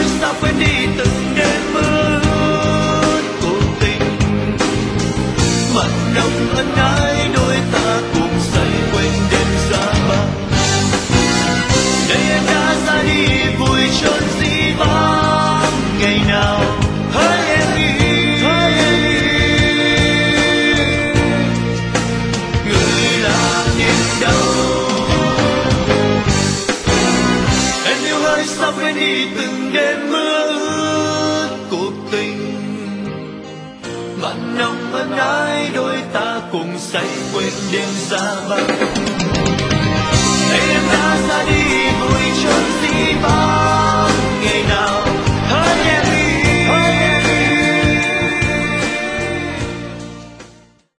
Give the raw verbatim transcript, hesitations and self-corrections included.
ơi sao quên đi từng đêm mưa ướt cuộc tình. Mặn nồng ân ái đôi ta cùng say quên đêm xa băng. Đây em đã ra đi vui chốn dĩ vãng ngày nào. Hỡi em đi, hỡi em đi, người là niềm đau. Em yêu ơi sao quên đi từng đêm mưa ướt cuộc tình. Mặn nồng ân ái đôi ta cùng say quên đêm xa vắng. Đây em đã ra đi vui chốn